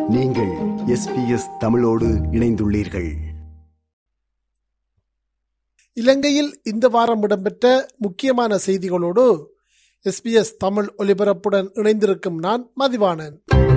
நீங்கள் SBS தமிழோடு இணைந்துள்ளீர்கள். இலங்கையில் இந்த வாரம் இடம்பெற்ற முக்கியமான செய்திகளோடு SBS தமிழ் ஒலிபரப்புடன் இணைந்திருக்கும் நான் மதிவாணன்.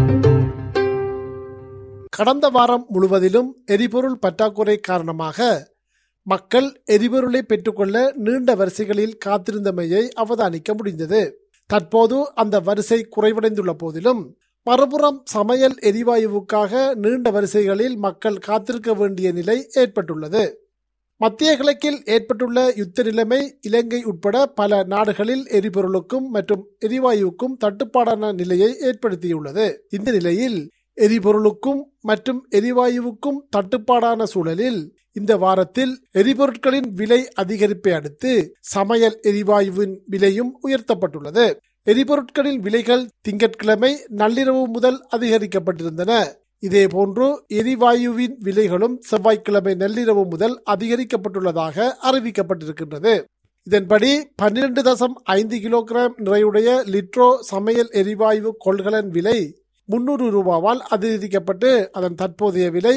கடந்த வாரம் முழுவதிலும் எரிபொருள் பற்றாக்குறை காரணமாக மக்கள் எரிபொருளை பெற்றுக்கொள்ள நீண்ட வரிசைகளில் காத்திருந்தமையை அவதானிக்க முடிந்தது. தற்போது அந்த வரிசை குறைவடைந்துள்ள போதிலும் மறுபுறம் சமையல் எரிவாயுவுக்காக நீண்ட வரிசைகளில் மக்கள் காத்திருக்க வேண்டிய நிலை ஏற்பட்டுள்ளது. மத்திய கிழக்கில் ஏற்பட்டுள்ள யுத்த நிலைமை இலங்கை உட்பட பல நாடுகளில் எரிபொருளுக்கும் மற்றும் எரிவாயுவுக்கும் தட்டுப்பாடான நிலையை ஏற்படுத்தியுள்ளது. இந்த நிலையில் எரிபொருளுக்கும் மற்றும் எரிவாயுவுக்கும் தட்டுப்பாடான சூழலில் இந்த வாரத்தில் எரிபொருட்களின் விலை அதிகரிப்பை அடுத்து சமையல் எரிவாயுவின் விலையும் உயர்த்தப்பட்டுள்ளது. எரிபொருட்களின் விலைகள் திங்கட்கிழமை நள்ளிரவு முதல் அதிகரிக்கப்பட்டிருந்தன. இதேபோன்று எரிவாயுவின் விலைகளும் செவ்வாய்க்கிழமை நள்ளிரவு முதல் அதிகரிக்கப்பட்டுள்ளதாக அறிவிக்கப்பட்டிருக்கின்றது. இதன்படி 12.5 கிலோகிராம் நிறையுடைய லிட்ரோ சமையல் எரிவாயு கொள்கலன் விலை 300 ரூபாவால் அதிகரிக்கப்பட்டு அதன் தற்போதைய விலை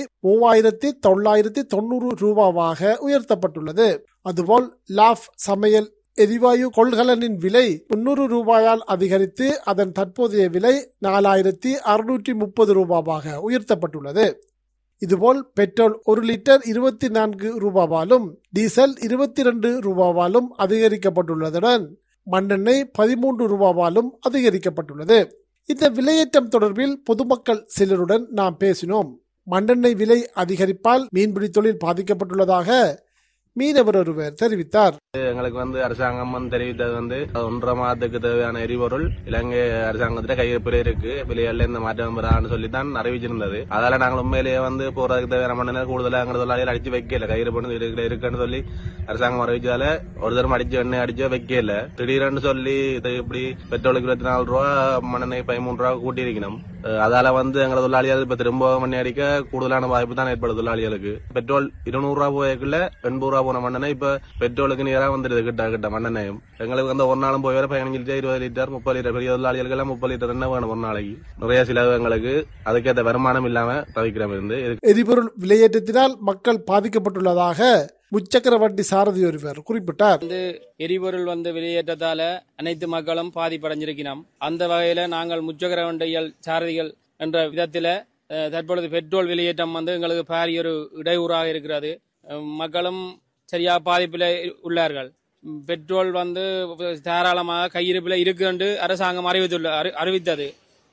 3990 ரூபாவாக உயர்த்தப்பட்டுள்ளது. அதுபோல் லாஃப் சமையல் எரிவாயு கொள்கலனின் விலை 300 ரூபாயால் அதிகரித்து அதன் தற்போதைய விலை 4630 ரூபாவாக உயர்த்தப்பட்டுள்ளது. இதுபோல் பெட்ரோல் 1 லிட்டர் 24 ரூபாவாலும் டீசல் 22 ரூபாவாலும் அதிகரிக்கப்பட்டுள்ளதுடன் மண்ணெண்ணெய் 13 ரூபாவாலும் அதிகரிக்கப்பட்டுள்ளது. இந்த விலையேற்றம் தொடர்பில் பொதுமக்கள் சிலருடன் நாம் பேசினோம். மண்ணெண்ணெய் விலை அதிகரிப்பால் மீன்பிடி தொழில் பாதிக்கப்பட்டுள்ளதாக மீனவர் ஒருவர் தெரிவித்தார். எங்களுக்கு அரசாங்கம் தெரிவித்தது 1.5 மாதத்துக்கு தேவையான எரிபொருள் இலங்கை அரசாங்கத்திட்ட கையிருப்பில் இருக்கு, விலையில இந்த மாற்றம் வரான்னு சொல்லித்தான் அறிவிச்சிருந்தது. அதனால நாங்கள் உண்மையிலேயே போறதுக்கு தேவையான மண்ணெண்ணெய் கூடுதலா எங்க தொழிலாளிகள் அடிச்சு வைக்கல. கையிருப்பு இருக்குன்னு சொல்லி அரசாங்கம் அறிவிச்சதால ஒரு தரம் அடிச்சு எண்ணெய் அடிச்சு வைக்கல. திடீர்னு சொல்லி இப்படி பெட்ரோலுக்கு 24 ரூபா மண்ணெண்ணெய் 13 ரூபா கூட்டி இருக்கணும். அதால எங்க தொழிலாளிகள் இப்ப திரும்ப மண்ணெய் அடிக்க கூடுதலான வாய்ப்பு தான் ஏற்படுது தொழிலாளிகளுக்கு. பெட்ரோல் 200 ரூபா போயக்குள்ள 80 ரூபா போன மண்ணெண்ணெய் இப்ப பெட்ரோலுக்கு நேரா வந்துடுது. கிட்ட மண்ணெண்ணையும் எங்களுக்கு ஒரு நாளும் போய் 15 லிட்டர் 20 லிட்டர் 30 லிட்டர் பெரிய தொழிலாளிகளுக்கு எல்லாம் 30 லிட்டர் என்ன வேணும் ஒரு நாளைக்கு. நிறைய செலவு எங்களுக்கு அதுக்கேற்ற வருமானம் இல்லாம தவிக்கிறோம். எரிபொருள் விலையேற்றத்தினால் மக்கள் பாதிக்கப்பட்டுள்ளதாக முச்சக்கர வண்டி சாரதி ஒருவர் குறிப்பிட்டார். எரிபொருள் விலையேற்றத்தால அனைத்து மக்களும் பாதிப்படைஞ்சிருக்கிறோம். அந்த வகையில நாங்கள் முச்சக்கர வண்டிகள் சாரதிகள் என்ற விதத்தில தற்பொழுது பெட்ரோல் விலையேற்றம் எங்களுக்கு பாரிய ஒரு இடையூறாக இருக்கிறது. மக்களும் சரியா பாதிப்பில் உள்ளார்கள். பெட்ரோல் தாராளமாக கையிருப்பில் இருக்கு என்று அரசாங்கம் அறிவித்தது.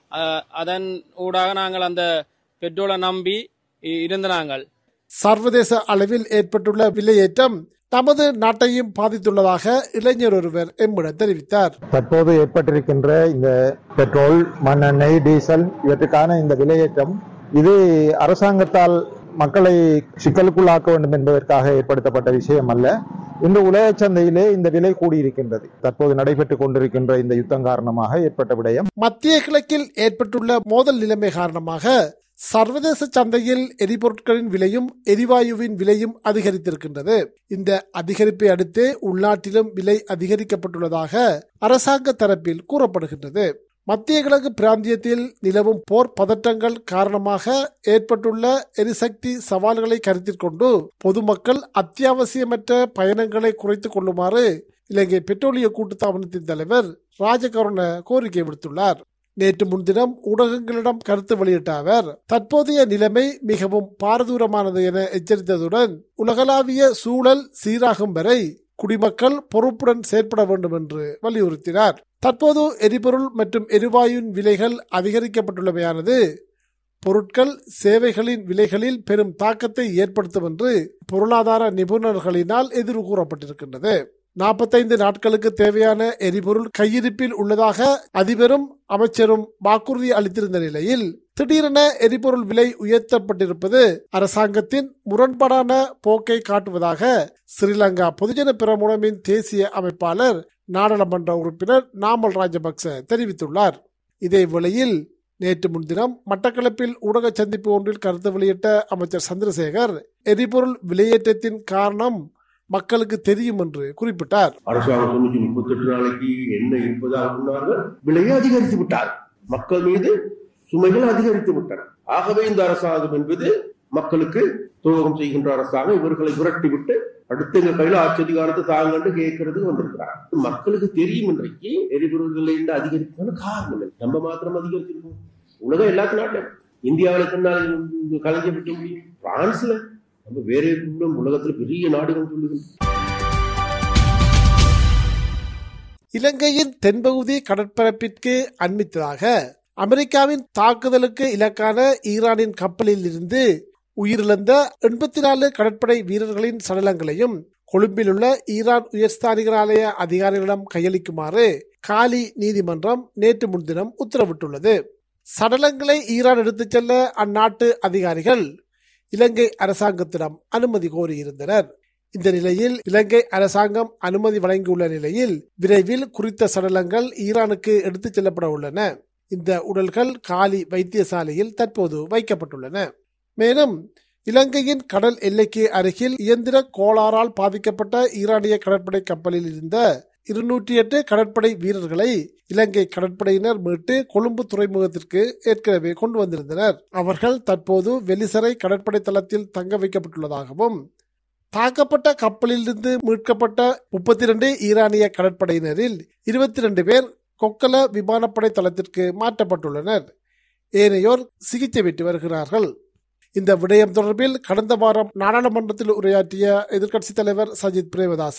அதன் ஊடாக நாங்கள் அந்த பெட்ரோலை நம்பி இருந்த நாங்கள். சர்வதேச அளவில் ஏற்பட்டுள்ள விலையேற்றம் நமது நாட்டையும் பாதித்துள்ளதாக இளைஞர் ஒருவர் எம்மிடம் தெரிவித்தார். தற்போது ஏற்பட்டிருக்கின்ற இந்த பெட்ரோல், மண்ணெண்ணெய், டீசல் இவற்றுக்கான இந்த விலையேற்றம் இது அரசாங்கத்தால் மக்களை சிக்கலுக்குள்ளாக்க வேண்டும் என்பதற்காக ஏற்படுத்தப்பட்ட விஷயம் அல்ல. இந்த உலக சந்தையிலே இந்த விலை கூடியிருக்கின்றது. தற்போது நடைபெற்றுக் கொண்டிருக்கின்ற இந்த யுத்தம் காரணமாக ஏற்பட்ட விடயம். மத்திய கிழக்கில் ஏற்பட்டுள்ள மோதல் நிலைமை காரணமாக சர்வதேச சந்தையில் எரிபொருட்களின் விலையும் எரிவாயுவின் விலையும் அதிகரித்திருக்கின்றது. இந்த அதிகரிப்பை அடுத்து உள்நாட்டிலும் விலை அதிகரிக்கப்பட்டுள்ளதாக அரசாங்க தரப்பில் கூறப்படுகின்றது. மத்திய கிழக்கு பிராந்தியத்தில் நிலவும் போர் பதற்றங்கள் காரணமாக ஏற்பட்டுள்ள எரிசக்தி சவால்களை கருத்தில் கொண்டு பொதுமக்கள் அத்தியாவசியமற்ற பயணங்களை குறைத்துக் கொள்ளுமாறு இலங்கை பெட்ரோலிய கூட்டுத்தாபனத்தின் தலைவர் ராஜகருண கோரிக்கை விடுத்துள்ளார். நேற்று முன்தினம் ஊடகங்களிடம் கருத்து வெளியிட்ட அவர் தற்போதைய நிலைமை மிகவும் பாரதூரமானது என எச்சரித்ததுடன் உலகளாவிய சூழல் சீராகும் வரை குடிமக்கள் பொறுப்புடன் செயற்பட வேண்டும் என்று வலியுறுத்தினார். தற்போது எரிபொருள் மற்றும் எரிவாயுவின் விலைகள் அதிகரிக்கப்பட்டுள்ளமையானது பொருட்கள் சேவைகளின் விலைகளில் பெரும் தாக்கத்தை ஏற்படுத்தும் என்று பொருளாதார நிபுணர்களினால் எதிர்வு கூறப்பட்டிருக்கின்றது. 45 நாட்களுக்கு தேவையான எரிபொருள் கையிருப்பில் உள்ளதாக அதிபரும் அமைச்சரும் வாக்குறுதி அளித்திருந்த நிலையில் திடீரென எரிபொருள் விலை உயர்த்தப்பட்டிருப்பது அரசாங்கத்தின் முரண்பாடான போக்கை காட்டுவதாக ஸ்ரீலங்கா பொதுஜன பெரமுனவின் தேசிய அமைப்பாளர் நாடாளுமன்ற உறுப்பினர் நாமல் ராஜபக்ச தெரிவித்துள்ளார். இதே வேளையில் நேற்று முன்தினம் மட்டக்களப்பில் ஊடக சந்திப்பு ஒன்றில் கருத்து வெளியிட்ட அமைச்சர் சந்திரசேகர் எரிபொருள் விலையேற்றத்தின் காரணம் மக்களுக்கு தெரியும் என்று குறிப்பிட்டார். அரசாங்கம் 38 நாளைக்கு எண்ணெய் இருப்பதாக சொன்னார்கள், விலையை அதிகரித்து விட்டார். மக்கள் மீது சுமைகள் அதிகரித்து விட்டன. ஆகவே இந்த அரசாங்கம் என்பது மக்களுக்கு துரோகம் செய்கின்ற அரசாங்கம். இவர்களை விரட்டிவிட்டு அடுத்த எங்க கையில ஆட்சி அதிகாரத்தை தாங்கன்னு கேட்கறதுக்கு வந்திருக்கிறார். மக்களுக்கு தெரியும் இன்றைக்கு எரிபொருள் விலை அதிகரிப்பான காரணம் நம்ம மாத்திரம் அதிகரிச்சிருக்கோம். உலகம் எல்லாத்து நாட்டிலும் இந்தியாவில் கலைஞ விட்ட முடியும், பிரான்ஸ்ல நம்ம வேற உலகத்தில் பெரிய நாடுகள் சொல்லுகின்றன. இலங்கையின் தென்பகுதி கடற்பரப்பிற்கு அண்மித்ததாக அமெரிக்காவின் தாக்குதலுக்கு இலக்கான ஈரானின் கப்பலில் இருந்து உயிரிழந்த 84 கடற்படை வீரர்களின் சடலங்களையும் கொழும்பில் உள்ள ஈரான் உயர்ஸ்தானிகராலய அதிகாரிகளிடம் கையளிக்குமாறு காலி நீதிமன்றம் நேற்று முன்தினம் உத்தரவிட்டுள்ளது. சடலங்களை ஈரான் எடுத்துச் செல்ல அந்நாட்டு அதிகாரிகள் இலங்கை அரசாங்கத்திடம் அனுமதி கோரியிருந்தனர். இந்த நிலையில் இலங்கை அரசாங்கம் அனுமதி வழங்கியுள்ள நிலையில் விரைவில் குறித்த சடலங்கள் ஈரானுக்கு எடுத்துச் செல்லப்பட உள்ளன. இந்த உடல்கள் காலி வைத்தியசாலையில் தற்போது வைக்கப்பட்டுள்ளன. மேலும் இலங்கையின் கடல் எல்லைக்கு அருகில் இயந்திர கோளாறால் பாதிக்கப்பட்ட ஈரானிய கடற்படை கப்பலில் இருந்த 208 கடற்படை வீரர்களை இலங்கை கடற்படையினர் மீட்டு கொழும்பு துறைமுகத்திற்கு ஏற்கனவே கொண்டு வந்திருந்தனர். அவர்கள் தற்போது வெலிசரை கடற்படை தளத்தில் தங்க வைக்கப்பட்டுள்ளதாகவும் தாக்கப்பட்ட கப்பலில் இருந்து மீட்கப்பட்ட 32 ஈரானிய கடற்படையினரில் 22 பேர் கொக்கல விமானப்படை தளத்திற்கு மாற்றப்பட்டுள்ளனர். ஏனையோர் சிகிச்சை பெற்று வருகிறார்கள். இந்த விடயம் தொடர்பில் கடந்த வாரம் நாடாளுமன்றத்தில் உரையாற்றிய எதிர்க்கட்சித் தலைவர் சஜித் பிரேமதாச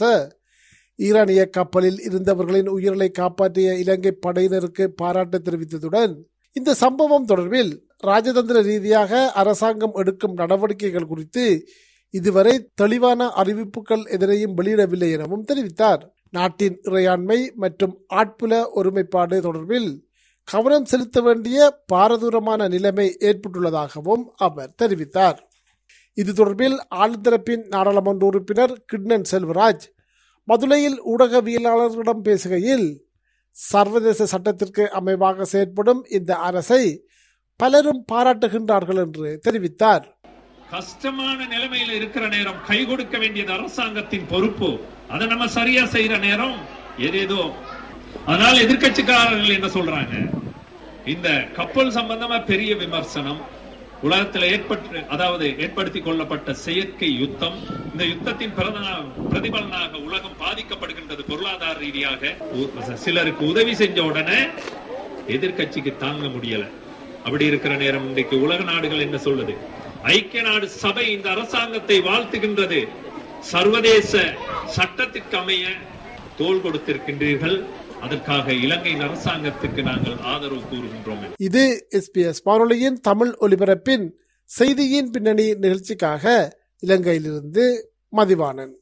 ஈரானிய கப்பலில் இருந்தவர்களின் உயிர்களை காப்பாற்றிய இலங்கை படையினருக்கு பாராட்டு தெரிவித்ததுடன் இந்த சம்பவம் தொடர்பில் ராஜதந்திர ரீதியாக அரசாங்கம் எடுக்கும் நடவடிக்கைகள் குறித்து இதுவரை தெளிவான அறிவிப்புகள் எதனையும் வெளியிடவில்லை எனவும் தெரிவித்தார். நாட்டின் இறையாண்மை மற்றும் ஆட்புல ஒருமைப்பாடு தொடர்பில் கவனம் செலுத்த வேண்டிய பாரதூரமான நிலைமை ஏற்பட்டுள்ளதாகவும் அவர் தெரிவித்தார். இது தொடர்பில் ஆளுந்தரப்பின் நாடாளுமன்ற உறுப்பினர் கிட்னன் செல்வராஜ் மதுரையில் ஊடகவியலாளர்களிடம் பேசுகையில் சர்வதேச சட்டத்திற்கு அமைவாக செயற்படும் இந்த அரசை பலரும் பாராட்டுகின்றார்கள் என்று தெரிவித்தார். கஷ்டமான நிலைமையில் இருக்கிற நேரம் கை கொடுக்க வேண்டியது அரசாங்கத்தின் பொறுப்பு. அதை நம்ம சரியா செய்யற நேரம் ஏதேதோ. அதனால எதிர்கட்சிக்காரர்கள் என்ன சொல்றாங்க, இந்த கப்பல் சம்பந்தமா பெரிய விமர்சனம், உலகத்தில் ஏற்படுத்திக் கொள்ளப்பட்ட செயற்கை யுத்தம், இந்த யுத்தத்தின் பிரதிபலனாக உலகம் பாதிக்கப்படுகின்றது பொருளாதார ரீதியாக. சிலருக்கு உதவி செஞ்ச உடனே எதிர்கட்சிக்கு தாங்க முடியல. அப்படி இருக்கிற நேரம் இன்றைக்கு உலக நாடுகள் என்ன சொல்லுது? ஐக்கிய நாடு சபை இந்த அரசாங்கத்தை வாழ்த்துகின்றது. சர்வதேச சட்டத்திற்கு அமைய தோள் கொடுத்திருக்கின்றீர்கள். அதற்காக இலங்கையின் அரசாங்கத்துக்கு நாங்கள் ஆதரவு கூறுகின்றோம். இது SBS வானொலியின் தமிழ் ஒலிபரப்பின் செய்தியின் பின்னணி நிகழ்ச்சிக்காக இலங்கையிலிருந்து மதிவாணன்.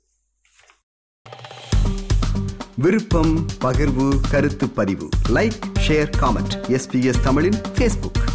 விருப்பம், பகிர்வு, கருத்து பதிவு, லைக், ஷேர், காமெண்ட். SBS தமிழின் Facebook.